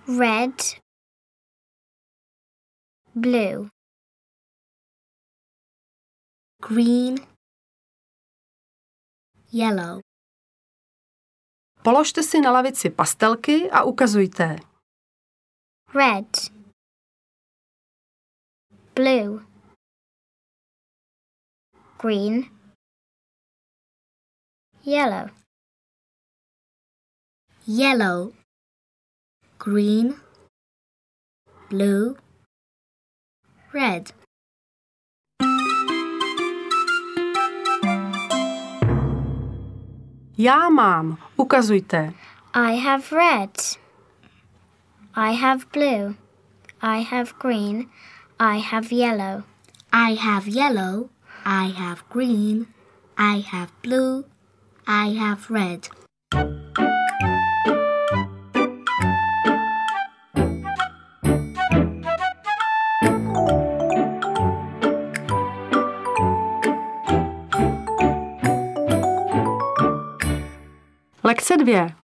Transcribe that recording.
red, blue, green, yellow. Položte si na lavici pastelky a ukazujte. Red, blue, green, yellow. Yellow, green, blue, red. Já mám. Ukazujte. I have red. I have blue. I have green. I have yellow. I have yellow. I have green. I have blue. I have red. Lekce 2.